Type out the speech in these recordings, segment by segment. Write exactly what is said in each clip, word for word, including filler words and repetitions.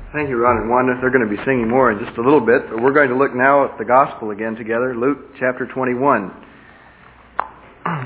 Thank you, Ron and Wanda. They're going to be singing more in just a little bit, but we're going to look now at the Gospel again together, Luke chapter twenty-one. I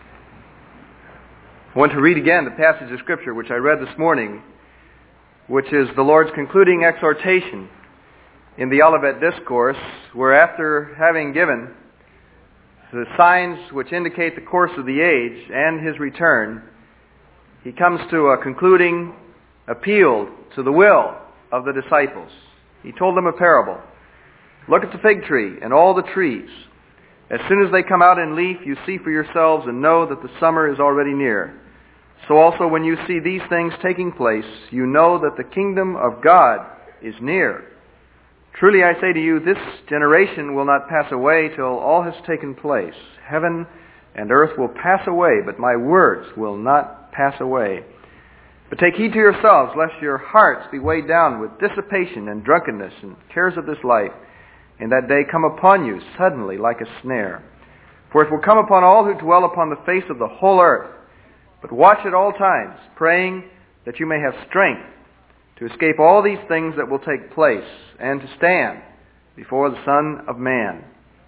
want to read again the passage of Scripture which I read this morning, which is the Lord's concluding exhortation in the Olivet Discourse, where after having given the signs which indicate the course of the age and His return, He comes to a concluding appeal to the will of the disciples. He told them a parable. Look at the fig tree and all the trees. As soon as they come out in leaf, you see for yourselves and know that the summer is already near. So also when you see these things taking place, you know that the kingdom of God is near. Truly I say to you, this generation will not pass away till all has taken place. Heaven and earth will pass away, but my words will not pass away. But take heed to yourselves, lest your hearts be weighed down with dissipation and drunkenness and cares of this life, and that day come upon you suddenly like a snare. For it will come upon all who dwell upon the face of the whole earth. But watch at all times, praying that you may have strength to escape all these things that will take place, and to stand before the Son of Man.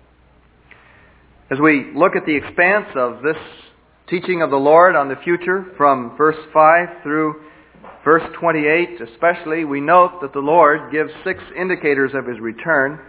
As we look at the expanse of this teaching of the Lord on the future, from verse five through verse twenty-eight especially, we note that the Lord gives six indicators of His return.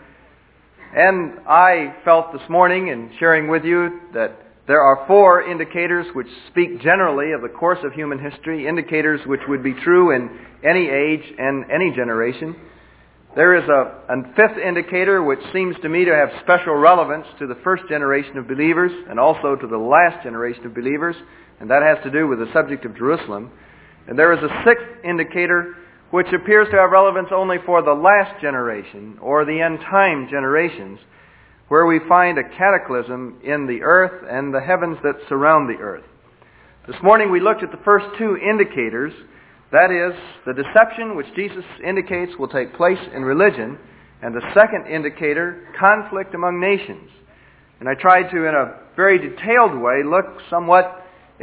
And I felt this morning in sharing with you that there are four indicators which speak generally of the course of human history, indicators which would be true in any age and any generation. There is a, a fifth indicator which seems to me to have special relevance to the first generation of believers and also to the last generation of believers, and that has to do with the subject of Jerusalem. And there is a sixth indicator which appears to have relevance only for the last generation or the end-time generations, where we find a cataclysm in the earth and the heavens that surround the earth. This morning we looked at the first two indicators. That is, the deception which Jesus indicates will take place in religion, and the second indicator, conflict among nations. And I tried to, in a very detailed way, look somewhat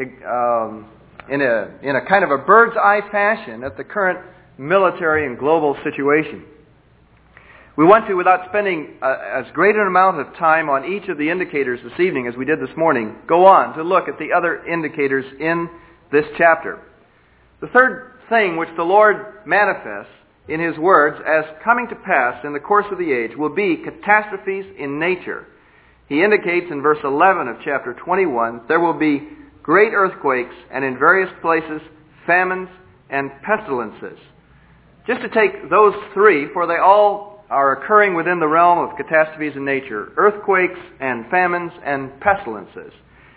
um, in a in a kind of a bird's eye fashion at the current military and global situation. We want to, without spending uh, as great an amount of time on each of the indicators this evening as we did this morning, go on to look at the other indicators in this chapter. The third thing which the Lord manifests in His words as coming to pass in the course of the age will be catastrophes in nature. He indicates in verse eleven of chapter twenty-one, there will be great earthquakes and in various places famines and pestilences. Just to take those three, for they all are occurring within the realm of catastrophes in nature, earthquakes and famines and pestilences.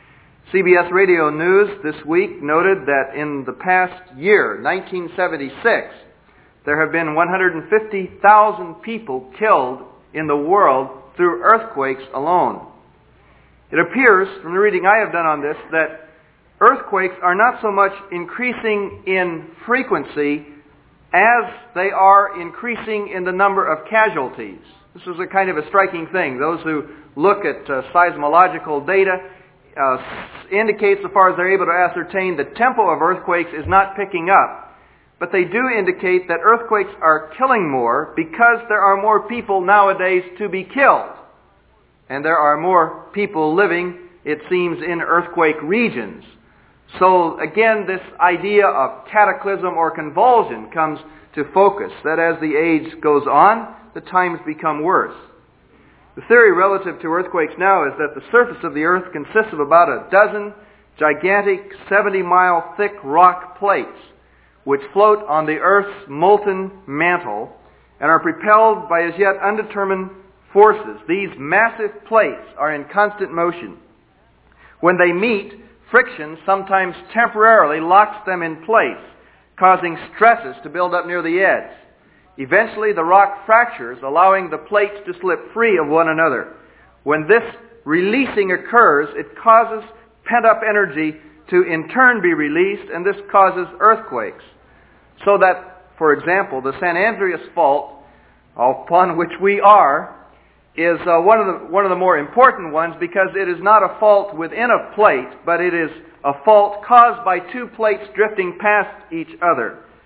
C B S Radio News this week noted that in the past year, nineteen seventy-six, there have been one hundred fifty thousand people killed in the world through earthquakes alone. It appears, from the reading I have done on this, that earthquakes are not so much increasing in frequency as they are increasing in the number of casualties. This is a kind of a striking thing. Those who look at uh, seismological data Uh, indicates, so far as they're able to ascertain, the tempo of earthquakes is not picking up. But they do indicate that earthquakes are killing more because there are more people nowadays to be killed. And there are more people living, it seems, in earthquake regions. So again, this idea of cataclysm or convulsion comes to focus, that as the age goes on, the times become worse. The theory relative to earthquakes now is that the surface of the earth consists of about a dozen gigantic seventy-mile thick rock plates which float on the earth's molten mantle and are propelled by as yet undetermined forces. These massive plates are in constant motion. When they meet, friction sometimes temporarily locks them in place, causing stresses to build up near the edge. Eventually, the rock fractures, allowing the plates to slip free of one another. When this releasing occurs, it causes pent-up energy to in turn be released, and this causes earthquakes. So that, for example, the San Andreas Fault, upon which we are, is uh, one of the one of the more important ones because it is not a fault within a plate, but it is a fault caused by two plates drifting past each other.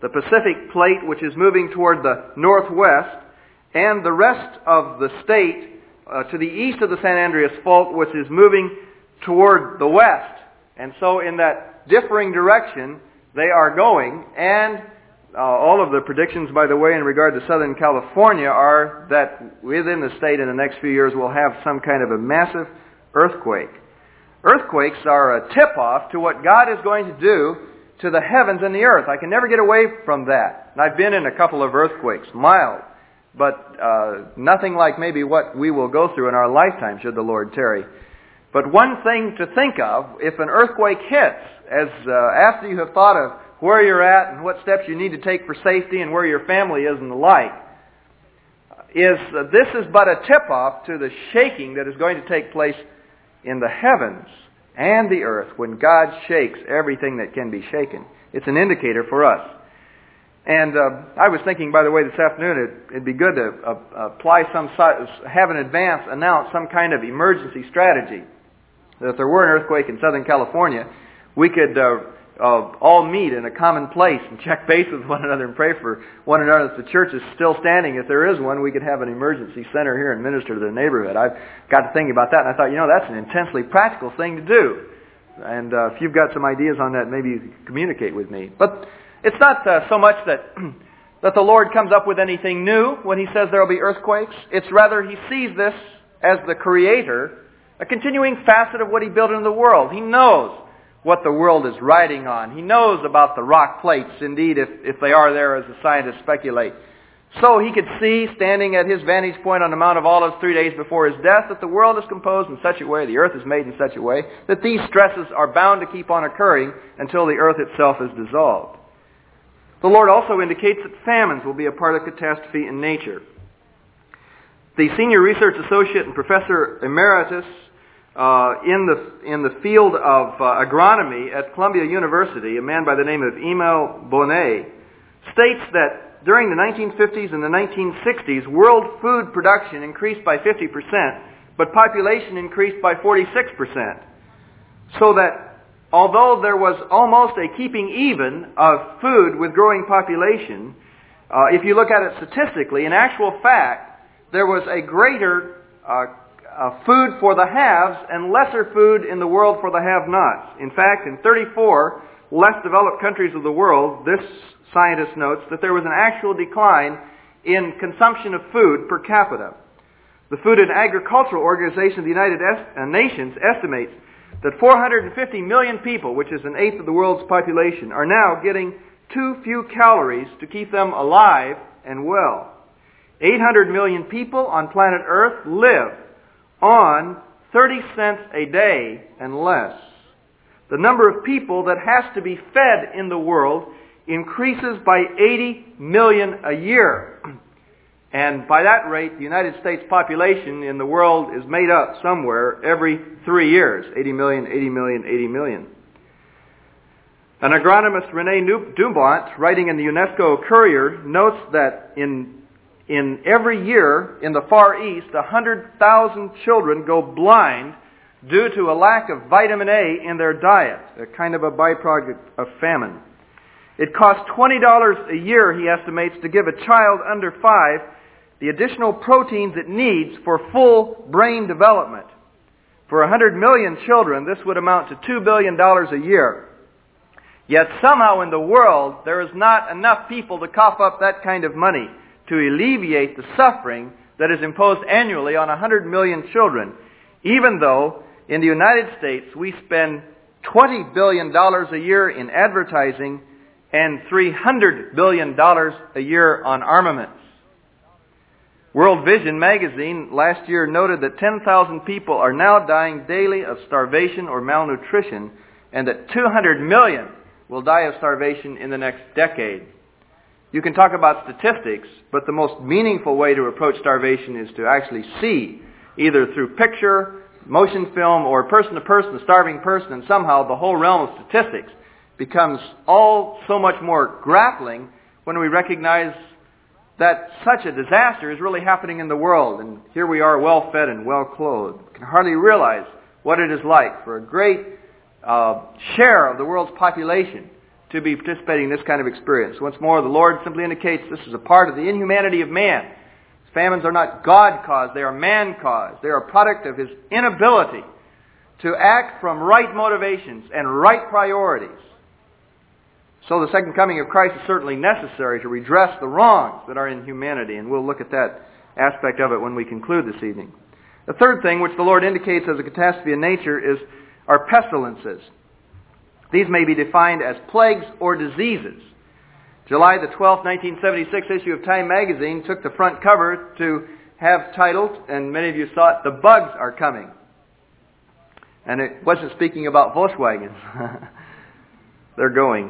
the Pacific Plate, which is moving toward the northwest, and the rest of the state uh, to the east of the San Andreas Fault, which is moving toward the west. And so in that differing direction, they are going, and uh, all of the predictions, by the way, in regard to Southern California are that within the state in the next few years we'll have some kind of a massive earthquake. Earthquakes are a tip-off to what God is going to do to the heavens and the earth. I can never get away from that. And I've been in a couple of earthquakes, mild, but uh, nothing like maybe what we will go through in our lifetime should the Lord tarry. But one thing to think of, if an earthquake hits, as uh, after you have thought of where you're at and what steps you need to take for safety and where your family is and the like, is uh, this is but a tip-off to the shaking that is going to take place in the heavens and the earth when God shakes everything that can be shaken. It's an indicator for us. And uh, I was thinking, by the way, this afternoon, it, it'd be good to uh, apply some, have in advance announce some kind of emergency strategy. That if there were an earthquake in Southern California, we could uh, uh, all meet in a common place and check base with one another and pray for one another that the church is still standing. If there is one, we could have an emergency center here and minister to the neighborhood. I've got to thinking about that, and I thought, you know, that's an intensely practical thing to do. And uh, if you've got some ideas on that, maybe you can communicate with me. But it's not uh, so much that that the Lord comes up with anything new when He says there will be earthquakes. It's rather He sees this as the Creator, a continuing facet of what He built into the world. He knows what the world is riding on. He knows about the rock plates, indeed, if, if they are there, as the scientists speculate. So He could see, standing at His vantage point on the Mount of Olives three days before His death, that the world is composed in such a way, the earth is made in such a way, that these stresses are bound to keep on occurring until the earth itself is dissolved. The Lord also indicates that famines will be a part of catastrophe in nature. The Senior Research Associate and Professor Emeritus uh, in the in the field of uh, agronomy at Columbia University, a man by the name of Emile Bonnet, states that during the nineteen fifties and the nineteen sixties, world food production increased by fifty percent, but population increased by forty-six percent. So that although there was almost a keeping even of food with growing population, uh, if you look at it statistically, in actual fact, there was a greater uh, uh, food for the haves and lesser food in the world for the have-nots. In fact, in thirty-four less developed countries of the world, this scientist notes that there was an actual decline in consumption of food per capita. The Food and Agricultural Organization of the United Nations estimates that four hundred fifty million people, which is an eighth of the world's population, are now getting too few calories to keep them alive and well. eight hundred million people on planet Earth live on thirty cents a day and less. The number of people that has to be fed in the world increases by eighty million a year. And by that rate, the United States population in the world is made up somewhere every three years. eighty million, eighty million, eighty million. An agronomist, René Dumont, writing in the UNESCO Courier, notes that in in every year in the Far East, one hundred thousand children go blind due to a lack of vitamin A in their diet, a kind of a byproduct of famine. It costs twenty dollars a year, he estimates, to give a child under five the additional proteins it needs for full brain development. For one hundred million children, this would amount to two billion dollars a year. Yet somehow in the world, there is not enough people to cough up that kind of money to alleviate the suffering that is imposed annually on one hundred million children, even though in the United States we spend twenty billion dollars a year in advertising and three hundred billion dollars a year on armaments. World Vision magazine last year noted that ten thousand people are now dying daily of starvation or malnutrition, and that two hundred million will die of starvation in the next decade. You can talk about statistics, but the most meaningful way to approach starvation is to actually see, either through picture, motion film, or person-to-person, a starving person, and somehow the whole realm of statistics becomes all so much more grappling when we recognize that such a disaster is really happening in the world. And here we are, well-fed and well-clothed. We can hardly realize what it is like for a great uh, share of the world's population to be participating in this kind of experience. Once more, the Lord simply indicates this is a part of the inhumanity of man. Famines are not God-caused, they are man-caused. They are a product of his inability to act from right motivations and right priorities. So the second coming of Christ is certainly necessary to redress the wrongs that are in humanity, and we'll look at that aspect of it when we conclude this evening. The third thing which the Lord indicates as a catastrophe in nature is are pestilences. These may be defined as plagues or diseases. July the twelfth, nineteen seventy-six issue of Time magazine took the front cover to have titled, and many of you saw it, "The Bugs Are Coming." And it wasn't speaking about Volkswagens. They're going.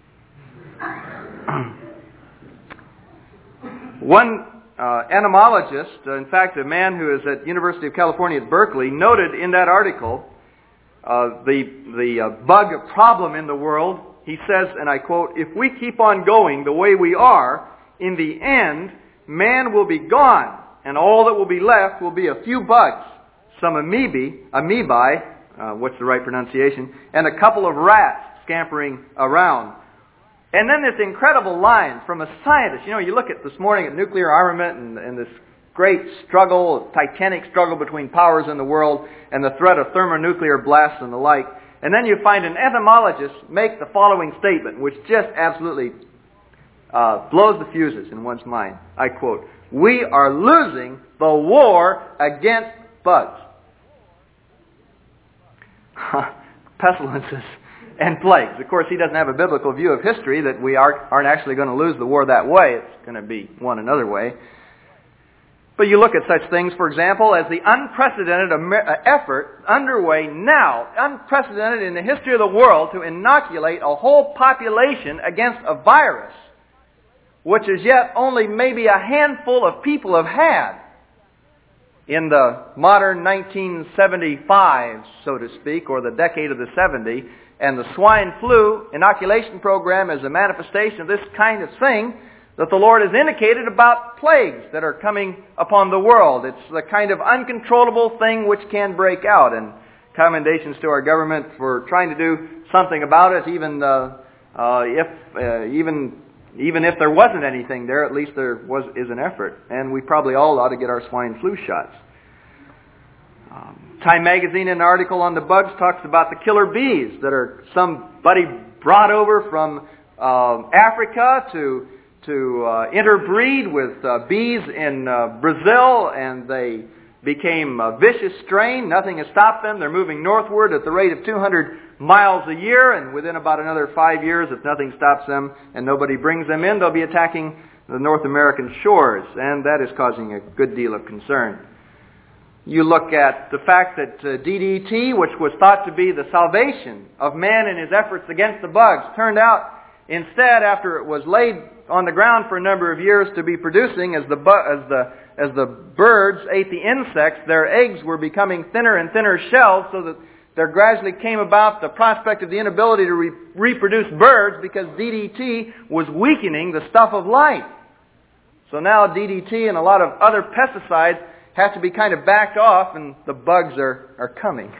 One uh, entomologist, uh, in fact a man who is at University of California at Berkeley, noted in that article uh, the, the uh, bug problem in the world. He says, and I quote, "If we keep on going the way we are, in the end, man will be gone, and all that will be left will be a few bugs, some amoebae, amoebae, uh, what's the right pronunciation, and a couple of rats scampering around." And then this incredible line from a scientist. You know, you look at this morning at nuclear armament and, and this great struggle, titanic struggle between powers in the world and the threat of thermonuclear blasts and the like. And then you find an entomologist make the following statement, which just absolutely uh, blows the fuses in one's mind. I quote, "We are losing the war against bugs." Pestilences and plagues. Of course, he doesn't have a biblical view of history that we are, aren't actually going to lose the war that way. It's going to be won another way. But you look at such things, for example, as the unprecedented effort underway now, unprecedented in the history of the world, to inoculate a whole population against a virus, which as yet only maybe a handful of people have had in the modern nineteen seventy-five, so to speak, or the decade of the seventy. And the swine flu inoculation program is a manifestation of this kind of thing that the Lord has indicated about plagues that are coming upon the world. It's the kind of uncontrollable thing which can break out. And commendations to our government for trying to do something about it, even uh, uh, if uh, even even if there wasn't anything there, at least there was is an effort. And we probably all ought to get our swine flu shots. Um, Time magazine, in an article on the bugs, talks about the killer bees that are somebody brought over from uh, Africa to to uh, interbreed with uh, bees in uh, Brazil, and they became a vicious strain. Nothing has stopped them. They're moving northward at the rate of two hundred miles a year, and within about another five years, if nothing stops them and nobody brings them in, they'll be attacking the North American shores, and that is causing a good deal of concern. You look at the fact that uh, D D T, which was thought to be the salvation of man in his efforts against the bugs, turned out instead, after it was laid on the ground for a number of years, to be producing, as the bu- as the as the birds ate the insects, their eggs were becoming thinner and thinner shells, so that there gradually came about the prospect of the inability to re- reproduce birds because D D T was weakening the stuff of life. So now D D T and a lot of other pesticides have to be kind of backed off, and the bugs are, are coming.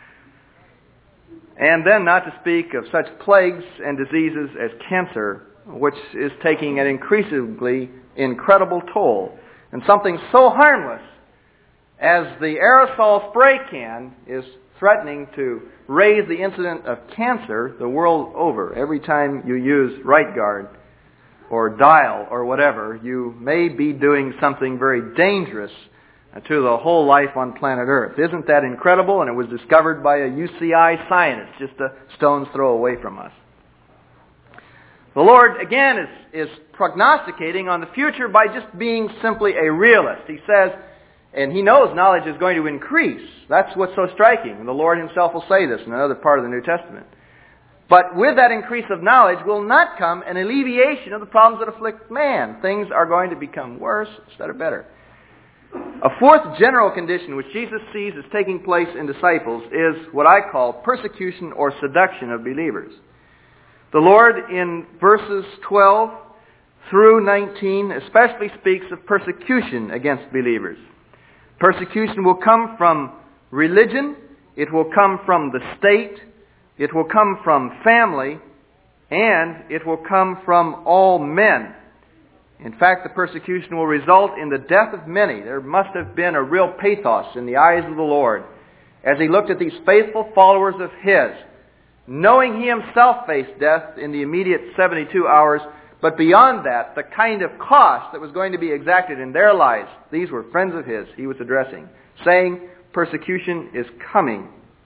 And then not to speak of such plagues and diseases as cancer, which is taking an increasingly incredible toll. And something so harmless as the aerosol spray can is threatening to raise the incidence of cancer the world over. Every time you use Right Guard or Dial or whatever, you may be doing something very dangerous to the whole life on planet Earth. Isn't that incredible? And it was discovered by a U C I scientist just a stone's throw away from us. The Lord, again, is, is prognosticating on the future by just being simply a realist. He says, and He knows knowledge is going to increase. That's what's so striking. And the Lord Himself will say this in another part of the New Testament. But with that increase of knowledge will not come an alleviation of the problems that afflict man. Things are going to become worse instead of better. A fourth general condition which Jesus sees as taking place in disciples is what I call persecution or seduction of believers. The Lord in verses twelve through nineteen especially speaks of persecution against believers. Persecution will come from religion, it will come from the state, it will come from family, and it will come from all men. In fact, the persecution will result in the death of many. There must have been a real pathos in the eyes of the Lord as He looked at these faithful followers of His, knowing He Himself faced death in the immediate seventy-two hours, but beyond that, the kind of cost that was going to be exacted in their lives. These were friends of His He was addressing, saying persecution is coming.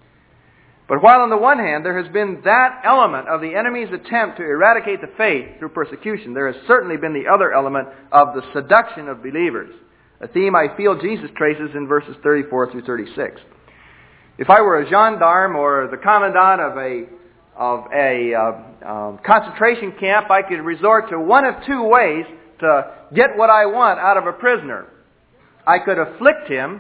But while on the one hand there has been that element of the enemy's attempt to eradicate the faith through persecution, there has certainly been the other element of the seduction of believers, a theme I feel Jesus traces in verses thirty-four through thirty-six. If I were a gendarme or the commandant of a of a uh, um, concentration camp, I could resort to one of two ways to get what I want out of a prisoner. I could afflict him,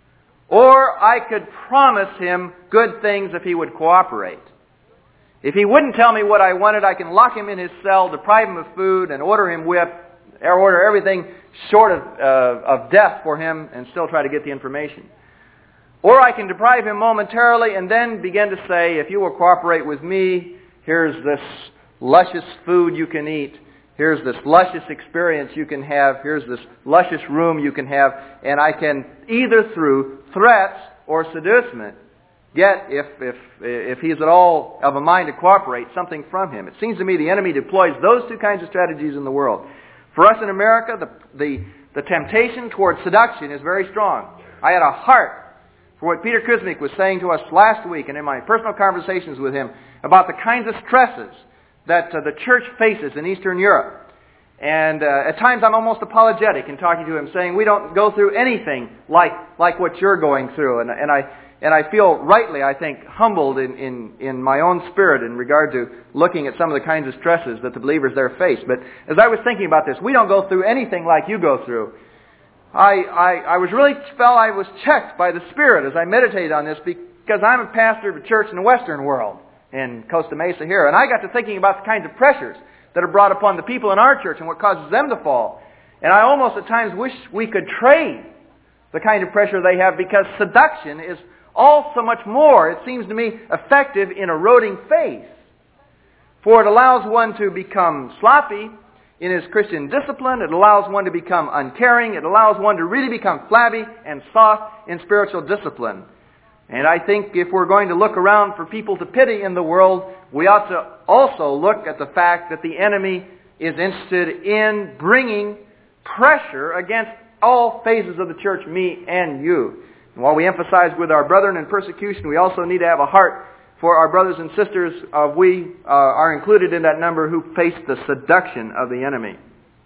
or I could promise him good things if he would cooperate. If he wouldn't tell me what I wanted, I can lock him in his cell, deprive him of food, and order him whipped, or order everything short of, uh, of death for him, and still try to get the information. Or I can deprive him momentarily and then begin to say, if you will cooperate with me, here's this luscious food you can eat. Here's this luscious experience you can have. Here's this luscious room you can have. And I can, either through threats or seducement, get, if, if, if he's at all of a mind to cooperate, something from him. It seems to me the enemy deploys those two kinds of strategies in the world. For us in America, the, the, the temptation towards seduction is very strong. I had a heart for what Peter Kuzmic was saying to us last week and in my personal conversations with him about the kinds of stresses that uh, the church faces in Eastern Europe. And uh, at times I'm almost apologetic in talking to him, saying we don't go through anything like like what you're going through. And, and I and I feel rightly, I think, humbled in, in, in my own spirit in regard to looking at some of the kinds of stresses that the believers there face. But as I was thinking about this, we don't go through anything like you go through. I, I, I was really felt I was checked by the Spirit as I meditated on this, because I'm a pastor of a church in the Western world, in Costa Mesa here, and I got to thinking about the kinds of pressures that are brought upon the people in our church and what causes them to fall. And I almost at times wish we could trade the kind of pressure they have, because seduction is all so much more, it seems to me, effective in eroding faith. For it allows one to become sloppy in his Christian discipline. It allows one to become uncaring. It allows one to really become flabby and soft in spiritual discipline. And I think if we're going to look around for people to pity in the world, we ought to also look at the fact that the enemy is interested in bringing pressure against all phases of the church, me and you. And while we emphasize with our brethren in persecution, we also need to have a heart for our brothers and sisters of we uh, are included in that number who face the seduction of the enemy.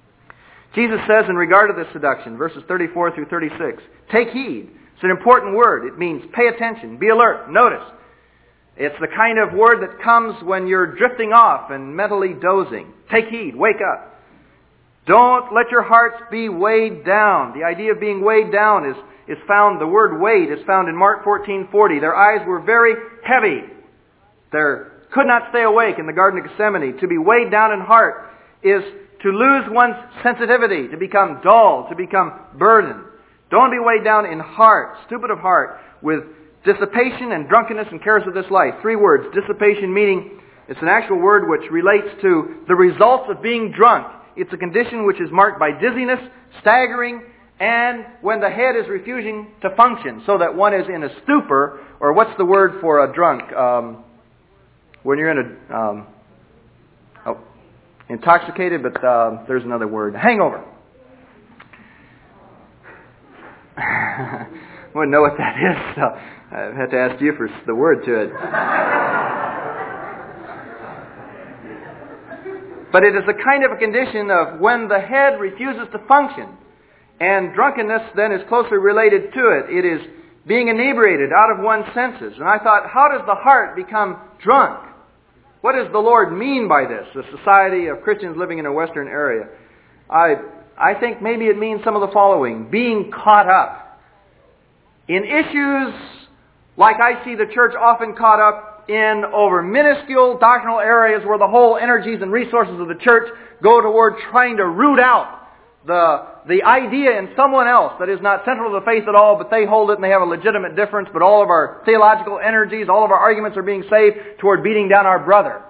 Jesus says in regard to this seduction, verses thirty-four through thirty-six, take heed. It's an important word. It means pay attention, be alert, notice. It's the kind of word that comes when you're drifting off and mentally dozing. Take heed, wake up. Don't let your hearts be weighed down. The idea of being weighed down is, is found, the word weighed is found in Mark fourteen forty. Their eyes were very heavy. They could not stay awake in the Garden of Gethsemane. To be weighed down in heart is to lose one's sensitivity, to become dull, to become burdened. Don't be weighed down in heart, stupid of heart, with dissipation and drunkenness and cares of this life. Three words. Dissipation meaning, it's an actual word which relates to the results of being drunk. It's a condition which is marked by dizziness, staggering, and when the head is refusing to function, so that one is in a stupor, or what's the word for a drunk? Um, when you're in a... Um, oh, intoxicated, but uh, there's another word. Hangover. I wouldn't know what that is, so I had to ask you for the word to it. But it is a kind of a condition of when the head refuses to function. And drunkenness then is closely related to it. It is being inebriated out of one's senses. And I thought, how does the heart become drunk? What does the Lord mean by this, the society of Christians living in a Western area? I I think maybe it means some of the following. Being caught up in issues like I see the church often caught up in over minuscule doctrinal areas where the whole energies and resources of the church go toward trying to root out the the idea in someone else that is not central to the faith at all, but they hold it and they have a legitimate difference, but all of our theological energies, all of our arguments are being saved toward beating down our brother.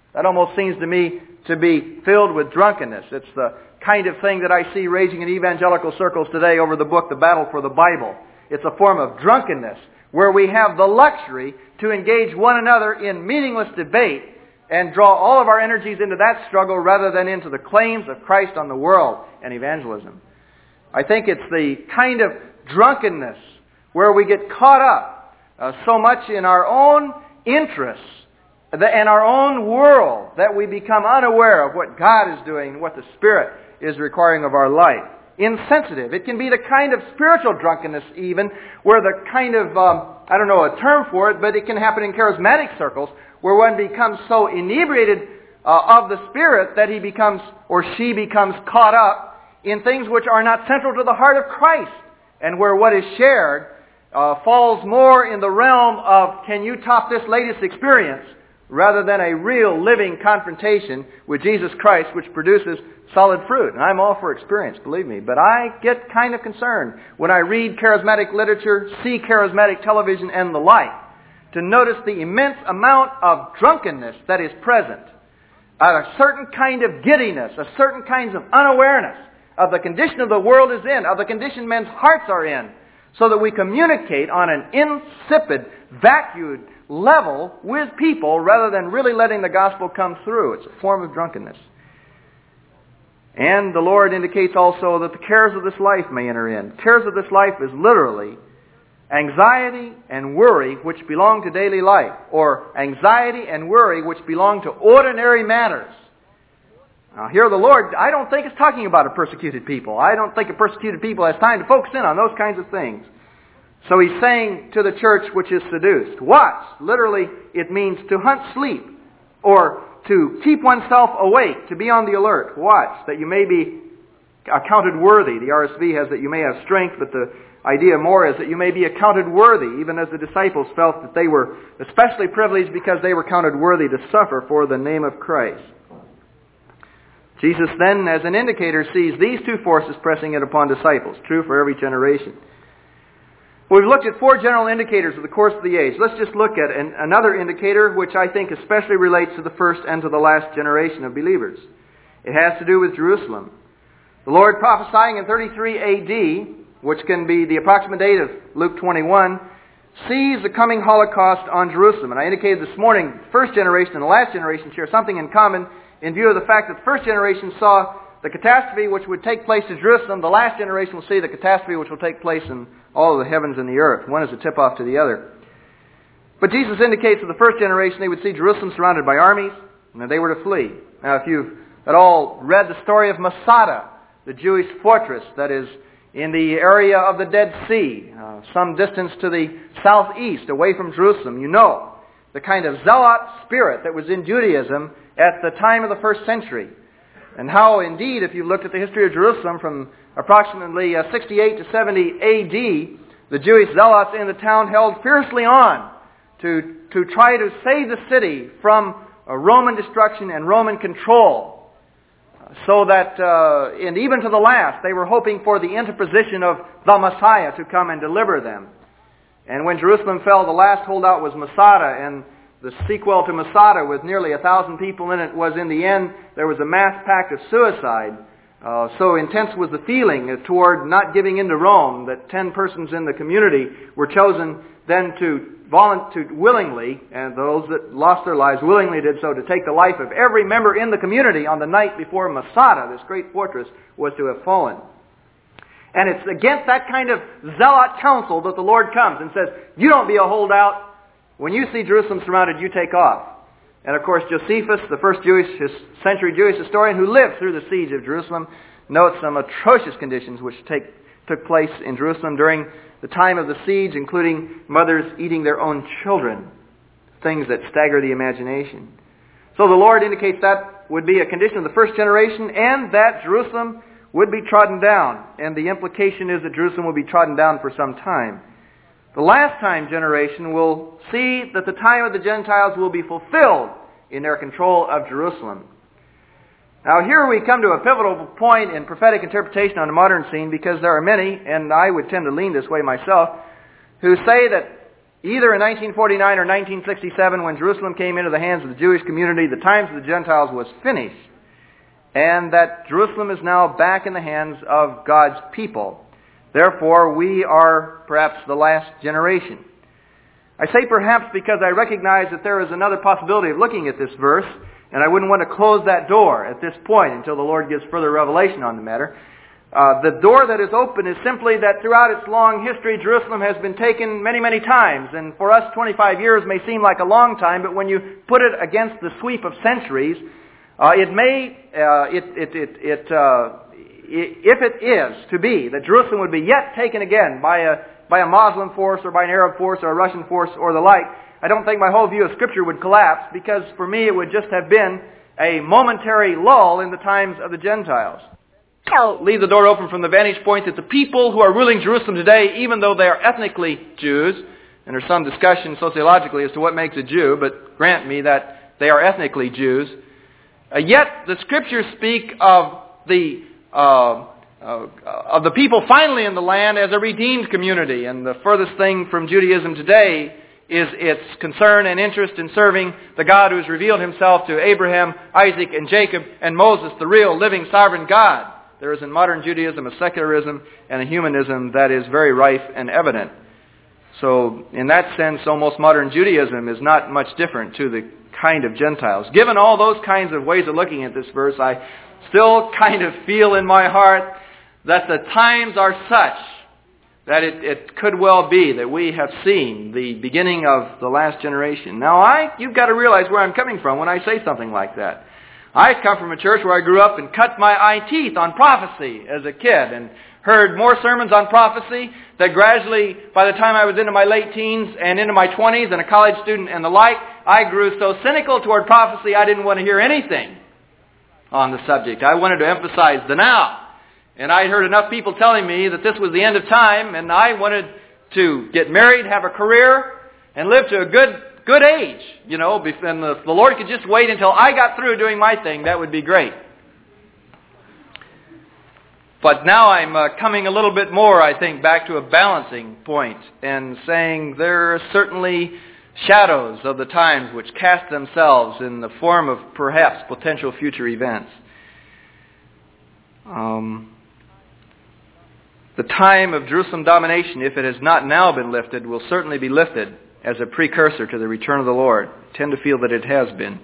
That almost seems to me to be filled with drunkenness. It's the kind of thing that I see raging in evangelical circles today over the book, The Battle for the Bible. It's a form of drunkenness where we have the luxury to engage one another in meaningless debate and draw all of our energies into that struggle rather than into the claims of Christ on the world and evangelism. I think it's the kind of drunkenness where we get caught up uh, so much in our own interests and our own world that we become unaware of what God is doing and what the Spirit is requiring of our life. Insensitive. It can be the kind of spiritual drunkenness even, where the kind of, um, I don't know a term for it, but it can happen in charismatic circles, where one becomes so inebriated uh, of the Spirit that he becomes, or she becomes caught up in things which are not central to the heart of Christ, and where what is shared uh, falls more in the realm of, can you top this latest experience, rather than a real living confrontation with Jesus Christ, which produces solid fruit. And I'm all for experience, believe me. But I get kind of concerned when I read charismatic literature, see charismatic television and the like, to notice the immense amount of drunkenness that is present, a certain kind of giddiness, a certain kind of unawareness of the condition of the world is in, of the condition men's hearts are in, so that we communicate on an insipid, vacued level with people rather than really letting the gospel come through. It's a form of drunkenness. And the Lord indicates also that the cares of this life may enter in. Cares of this life is literally anxiety and worry which belong to daily life, or anxiety and worry which belong to ordinary matters. Now here the Lord, I don't think is talking about a persecuted people. I don't think a persecuted people has time to focus in on those kinds of things. So he's saying to the church which is seduced, watch. Literally, it means to hunt sleep, or to keep oneself awake, to be on the alert. Watch, that you may be accounted worthy. The R S V has that you may have strength, but the idea more is that you may be accounted worthy, even as the disciples felt that they were especially privileged because they were counted worthy to suffer for the name of Christ. Jesus then, as an indicator, sees these two forces pressing in upon disciples, true for every generation. We've looked at four general indicators of the course of the age. Let's just look at an, another indicator which I think especially relates to the first and to the last generation of believers. It has to do with Jerusalem. The Lord prophesying in thirty-three A D, which can be the approximate date of Luke twenty-one, sees the coming Holocaust on Jerusalem. And I indicated this morning, the first generation and the last generation share something in common in view of the fact that the first generation saw the catastrophe which would take place in Jerusalem. The last generation will see the catastrophe which will take place in all of the heavens and the earth. One is a tip-off to the other. But Jesus indicates that the first generation they would see Jerusalem surrounded by armies, and that they were to flee. Now, if you've at all read the story of Masada, the Jewish fortress that is in the area of the Dead Sea, uh, some distance to the southeast, away from Jerusalem, you know the kind of zealot spirit that was in Judaism at the time of the first century. And how, indeed, if you've looked at the history of Jerusalem from approximately uh, sixty-eight to seventy A D, the Jewish zealots in the town held fiercely on to, to try to save the city from uh, Roman destruction and Roman control. Uh, so that, uh, and even to the last, they were hoping for the interposition of the Messiah to come and deliver them. And when Jerusalem fell, the last holdout was Masada, and the sequel to Masada, with nearly a thousand people in it, was in the end, there was a mass pact of suicide. Uh, so intense was the feeling toward not giving in to Rome that ten persons in the community were chosen then to volunteer willingly, and those that lost their lives willingly did so, to take the life of every member in the community on the night before Masada, this great fortress, was to have fallen. And it's against that kind of zealot counsel that the Lord comes and says, you don't be a holdout. When you see Jerusalem surrounded, you take off. And of course, Josephus, the first Jewish century Jewish historian who lived through the siege of Jerusalem, notes some atrocious conditions which take, took place in Jerusalem during the time of the siege, including mothers eating their own children, things that stagger the imagination. So the Lord indicates that would be a condition of the first generation, and that Jerusalem would be trodden down. And the implication is that Jerusalem will be trodden down for some time. The last time generation will see that the time of the Gentiles will be fulfilled in their control of Jerusalem. Now here we come to a pivotal point in prophetic interpretation on the modern scene, because there are many, and I would tend to lean this way myself, who say that either in nineteen forty-nine or nineteen sixty-seven, when Jerusalem came into the hands of the Jewish community, the times of the Gentiles was finished, and that Jerusalem is now back in the hands of God's people. Therefore, we are perhaps the last generation. I say perhaps because I recognize that there is another possibility of looking at this verse, and I wouldn't want to close that door at this point until the Lord gives further revelation on the matter. Uh, the door that is open is simply that throughout its long history, Jerusalem has been taken many, many times. And for us, twenty-five years may seem like a long time, but when you put it against the sweep of centuries, uh, it may, uh, it, it, it, it, uh, if it is to be that Jerusalem would be yet taken again by a, by a Muslim force or by an Arab force or a Russian force or the like, I don't think my whole view of Scripture would collapse, because for me it would just have been a momentary lull in the times of the Gentiles. I'll leave the door open from the vantage point that the people who are ruling Jerusalem today, even though they are ethnically Jews, and there's some discussion sociologically as to what makes a Jew, but grant me that they are ethnically Jews, uh, yet the Scriptures speak of the uh, uh, of the people finally in the land as a redeemed community, and the furthest thing from Judaism today is its concern and interest in serving the God who has revealed himself to Abraham, Isaac, and Jacob, and Moses, the real, living, sovereign God. There is in modern Judaism a secularism and a humanism that is very rife and evident. So, in that sense, almost modern Judaism is not much different to the kind of Gentiles. Given all those kinds of ways of looking at this verse, I still kind of feel in my heart that the times are such that it, it could well be that we have seen the beginning of the last generation. Now, I you've got to realize where I'm coming from when I say something like that. I come from a church where I grew up and cut my eye teeth on prophecy as a kid, and heard more sermons on prophecy that gradually, by the time I was into my late teens and into my twenties and a college student and the like, I grew so cynical toward prophecy I didn't want to hear anything on the subject. I wanted to emphasize the now. And I'd heard enough people telling me that this was the end of time, and I wanted to get married, have a career, and live to a good good age. You know, and the, the Lord could just wait until I got through doing my thing. That would be great. But now I'm uh, coming a little bit more, I think, back to a balancing point and saying there are certainly shadows of the times which cast themselves in the form of perhaps potential future events. Um, the time of Jerusalem domination, if it has not now been lifted, will certainly be lifted as a precursor to the return of the Lord. I tend to feel that it has been.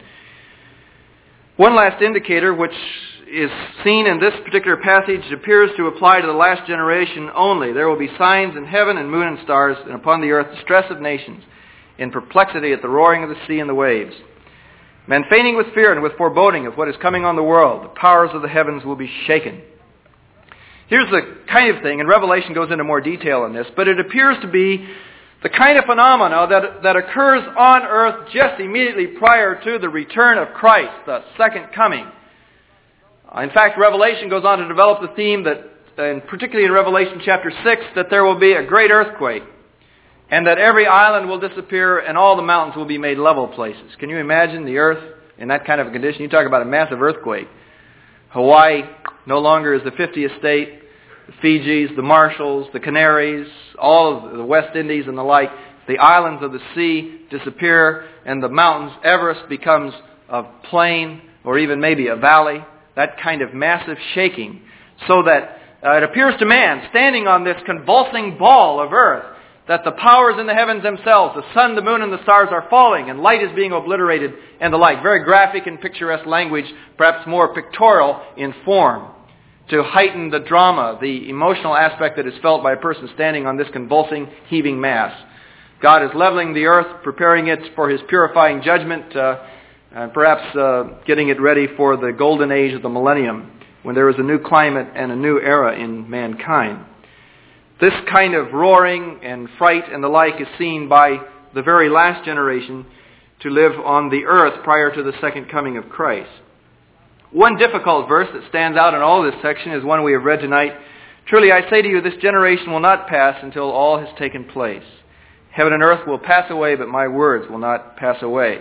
One last indicator which is seen in this particular passage appears to apply to the last generation only. There will be signs in heaven and moon and stars, and upon the earth distress of nations, in perplexity at the roaring of the sea and the waves. Men fainting with fear and with foreboding of what is coming on the world. The powers of the heavens will be shaken. Here's the kind of thing, and Revelation goes into more detail on this, but it appears to be the kind of phenomena that, that occurs on earth just immediately prior to the return of Christ, the second coming. In fact, Revelation goes on to develop the theme that, and particularly in Revelation chapter six, that there will be a great earthquake, and that every island will disappear and all the mountains will be made level places. Can you imagine the earth in that kind of a condition? You talk about a massive earthquake. Hawaii no longer is the fiftieth state. The Fijis, the Marshalls, the Canaries, all of the West Indies and the like. The islands of the sea disappear, and the mountains, Everest becomes a plain or even maybe a valley. That kind of massive shaking, so that uh, it appears to man, standing on this convulsing ball of earth, that the powers in the heavens themselves, the sun, the moon, and the stars are falling, and light is being obliterated, and the like. Very graphic and picturesque language, perhaps more pictorial in form, to heighten the drama, the emotional aspect that is felt by a person standing on this convulsing, heaving mass. God is leveling the earth, preparing it for his purifying judgment, uh, and perhaps uh, getting it ready for the golden age of the millennium, when there is a new climate and a new era in mankind. This kind of roaring and fright and the like is seen by the very last generation to live on the earth prior to the second coming of Christ. One difficult verse that stands out in all this section is one we have read tonight. Truly I say to you, this generation will not pass until all has taken place. Heaven and earth will pass away, but my words will not pass away.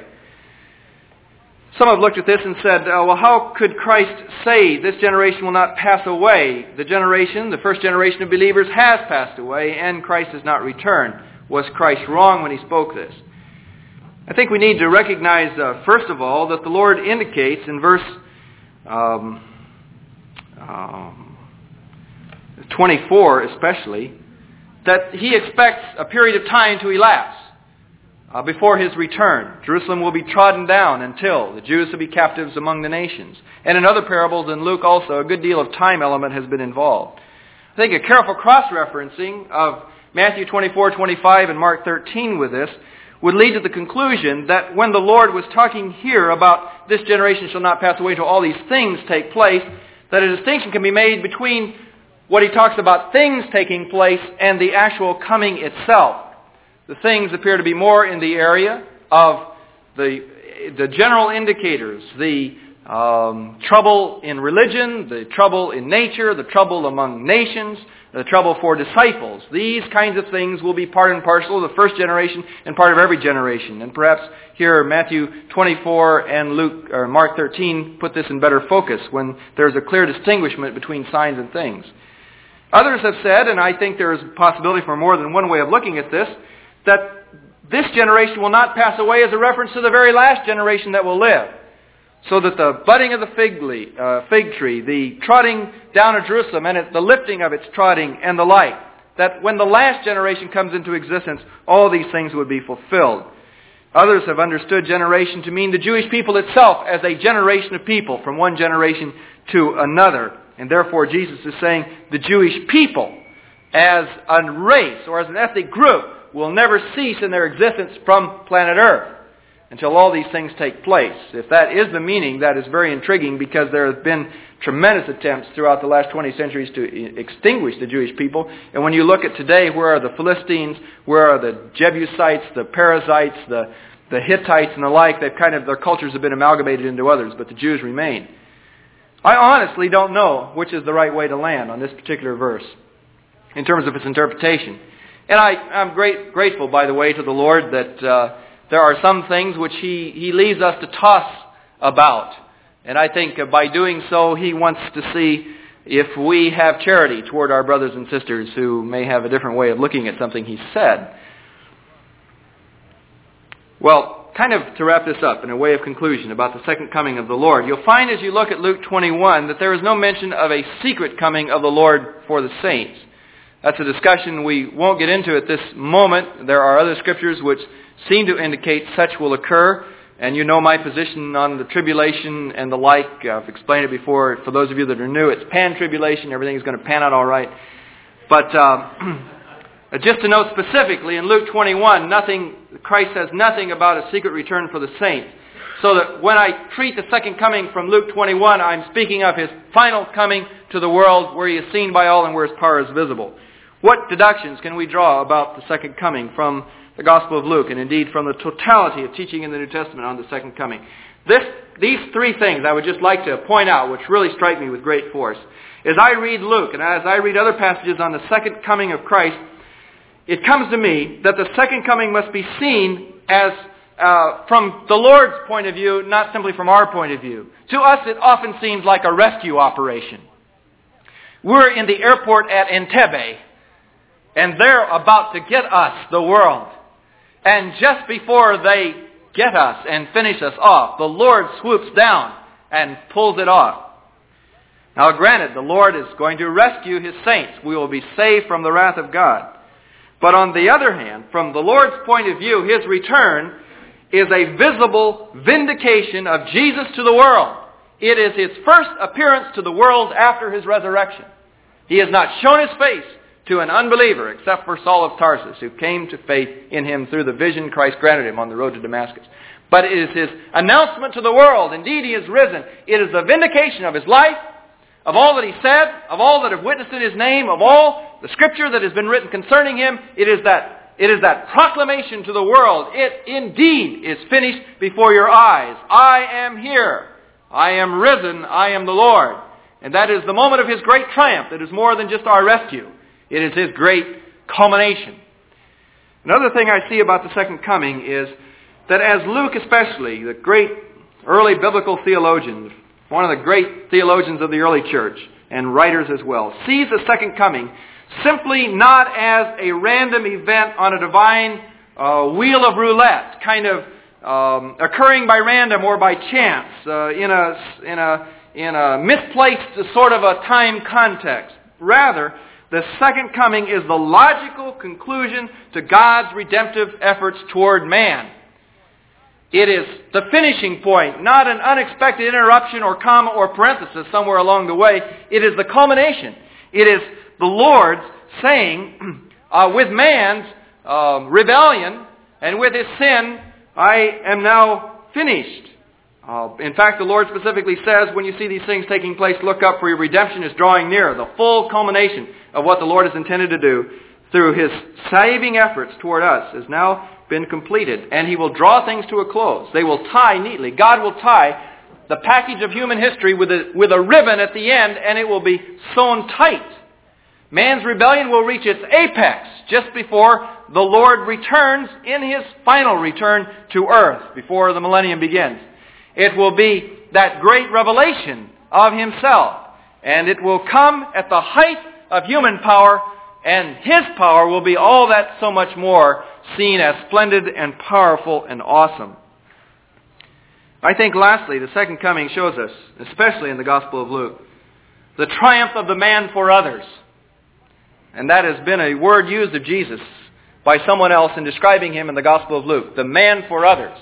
Some have looked at this and said, uh, well, how could Christ say this generation will not pass away? The generation, the first generation of believers has passed away, and Christ has not returned. Was Christ wrong when he spoke this? I think we need to recognize, uh, first of all, that the Lord indicates in verse um, um, twenty-four especially, that he expects a period of time to elapse uh, before his return. Jerusalem will be trodden down until the Jews will be captives among the nations. And in other parables in Luke also, a good deal of time element has been involved. I think a careful cross-referencing of Matthew twenty-four, twenty-five and Mark thirteen with this would lead to the conclusion that when the Lord was talking here about this generation shall not pass away until all these things take place, that a distinction can be made between what he talks about things taking place and the actual coming itself. The things appear to be more in the area of the, the general indicators, the um, trouble in religion, the trouble in nature, the trouble among nations, the trouble for disciples. These kinds of things will be part and parcel of the first generation and part of every generation. And perhaps here Matthew twenty-four and Luke or Mark thirteen put this in better focus when there's a clear distinguishment between signs and things. Others have said, and I think there is a possibility for more than one way of looking at this, that this generation will not pass away as a reference to the very last generation that will live. So that the budding of the fig, leaf, uh, fig tree, the trotting down of Jerusalem, and it, the lifting of its trotting and the like, that when the last generation comes into existence, all these things would be fulfilled. Others have understood generation to mean the Jewish people itself as a generation of people from one generation to another. And therefore Jesus is saying the Jewish people as a race or as an ethnic group will never cease in their existence from planet Earth until all these things take place. If that is the meaning, that is very intriguing because there have been tremendous attempts throughout the last twenty centuries to extinguish the Jewish people. And when you look at today, where are the Philistines, where are the Jebusites, the Perizzites, the, the Hittites and the like, they've kind of, their cultures have been amalgamated into others, but the Jews remain. I honestly don't know which is the right way to land on this particular verse in terms of its interpretation. And I, I'm great, grateful, by the way, to the Lord that uh, there are some things which He, he leaves us to toss about. And I think by doing so, He wants to see if we have charity toward our brothers and sisters who may have a different way of looking at something He said. Well, kind of to wrap this up in a way of conclusion about the second coming of the Lord, you'll find as you look at Luke twenty-one that there is no mention of a secret coming of the Lord for the saints. That's a discussion we won't get into at this moment. There are other scriptures which seem to indicate such will occur. And you know my position on the tribulation and the like. I've explained it before. For those of you that are new, it's pan-tribulation. Everything is going to pan out all right. But uh, just to note specifically, in Luke twenty-one, nothing. Christ says nothing about a secret return for the saints. So that when I treat the second coming from Luke twenty-one, I'm speaking of His final coming to the world where He is seen by all and where His power is visible. What deductions can we draw about the second coming from the Gospel of Luke, and indeed from the totality of teaching in the New Testament on the second coming? This, these three things I would just like to point out, which really strike me with great force. As I read Luke, and as I read other passages on the second coming of Christ, it comes to me that the second coming must be seen as uh, from the Lord's point of view, not simply from our point of view. To us, it often seems like a rescue operation. We're in the airport at Entebbe, and they're about to get us, the world. And just before they get us and finish us off, the Lord swoops down and pulls it off. Now granted, the Lord is going to rescue His saints. We will be saved from the wrath of God. But on the other hand, from the Lord's point of view, His return is a visible vindication of Jesus to the world. It is His first appearance to the world after His resurrection. He has not shown His face to an unbeliever, except for Saul of Tarsus, who came to faith in Him through the vision Christ granted him on the road to Damascus. But it is His announcement to the world. Indeed, He is risen. It is the vindication of His life, of all that He said, of all that have witnessed in His name, of all the Scripture that has been written concerning Him. It is that, it is that proclamation to the world. It indeed is finished before your eyes. I am here. I am risen. I am the Lord. And that is the moment of His great triumph. It is more than just our rescue. It is His great culmination. Another thing I see about the second coming is that as Luke especially, the great early biblical theologian, one of the great theologians of the early church, and writers as well, sees the second coming simply not as a random event on a divine uh, wheel of roulette, kind of um, occurring by random or by chance uh, in a in a in a misplaced sort of a time context. Rather, the second coming is the logical conclusion to God's redemptive efforts toward man. It is the finishing point, not an unexpected interruption or comma or parenthesis somewhere along the way. It is the culmination. It is the Lord's saying, uh, with man's uh, rebellion and with his sin, I am now finished. Uh, in fact, the Lord specifically says, when you see these things taking place, look up, for your redemption is drawing near. The full culmination of what the Lord has intended to do through His saving efforts toward us has now been completed. And He will draw things to a close. They will tie neatly. God will tie the package of human history with a, with a ribbon at the end, and it will be sewn tight. Man's rebellion will reach its apex just before the Lord returns in His final return to earth, before the millennium begins. It will be that great revelation of Himself, and it will come at the height of human power, and His power will be all that so much more, seen as splendid and powerful and awesome. I think lastly, the second coming shows us, especially in the Gospel of Luke, the triumph of the man for others. And that has been a word used of Jesus by someone else in describing Him in the Gospel of Luke, the man for others.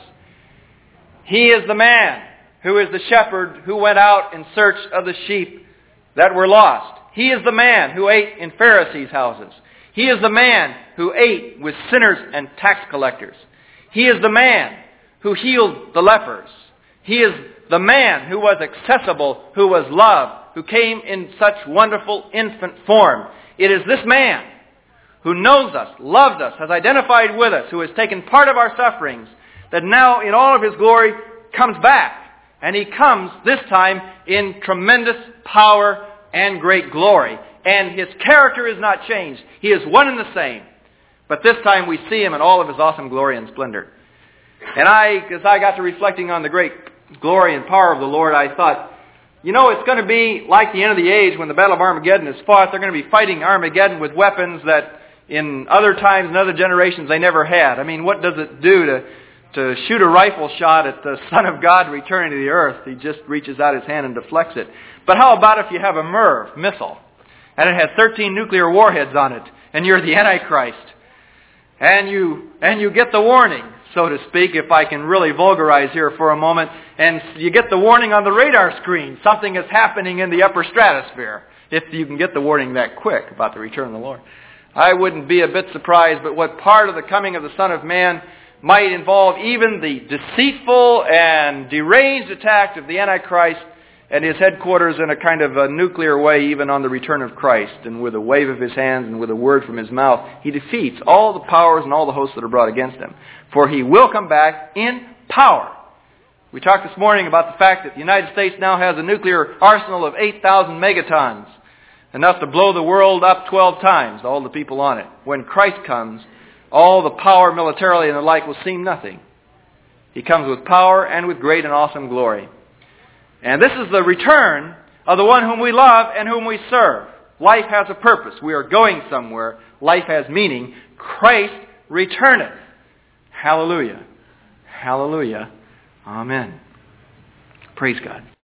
He is the man who is the shepherd who went out in search of the sheep that were lost. He is the man who ate in Pharisees' houses. He is the man who ate with sinners and tax collectors. He is the man who healed the lepers. He is the man who was accessible, who was loved, who came in such wonderful infant form. It is this man who knows us, loved us, has identified with us, who has taken part of our sufferings, that now in all of His glory comes back. And He comes this time in tremendous power and great glory. And His character is not changed. He is one and the same. But this time we see Him in all of His awesome glory and splendor. And I, as I got to reflecting on the great glory and power of the Lord, I thought, you know, it's going to be like the end of the age when the Battle of Armageddon is fought. They're going to be fighting Armageddon with weapons that in other times and other generations they never had. I mean, what does it do to to shoot a rifle shot at the Son of God returning to the earth? He just reaches out His hand and deflects it. But how about if you have a MIRV missile and it has thirteen nuclear warheads on it and you're the Antichrist and you and you get the warning, so to speak, if I can really vulgarize here for a moment, and you get the warning on the radar screen, something is happening in the upper stratosphere, if you can get the warning that quick about the return of the Lord. I wouldn't be a bit surprised, but what part of the coming of the Son of Man might involve even the deceitful and deranged attack of the Antichrist and his headquarters in a kind of a nuclear way, even on the return of Christ. And with a wave of His hands and with a word from His mouth, He defeats all the powers and all the hosts that are brought against Him. For He will come back in power. We talked this morning about the fact that the United States now has a nuclear arsenal of eight thousand megatons, enough to blow the world up twelve times, all the people on it. When Christ comes, all the power militarily and the like will seem nothing. He comes with power and with great and awesome glory. And this is the return of the one whom we love and whom we serve. Life has a purpose. We are going somewhere. Life has meaning. Christ returneth. Hallelujah. Hallelujah. Amen. Praise God.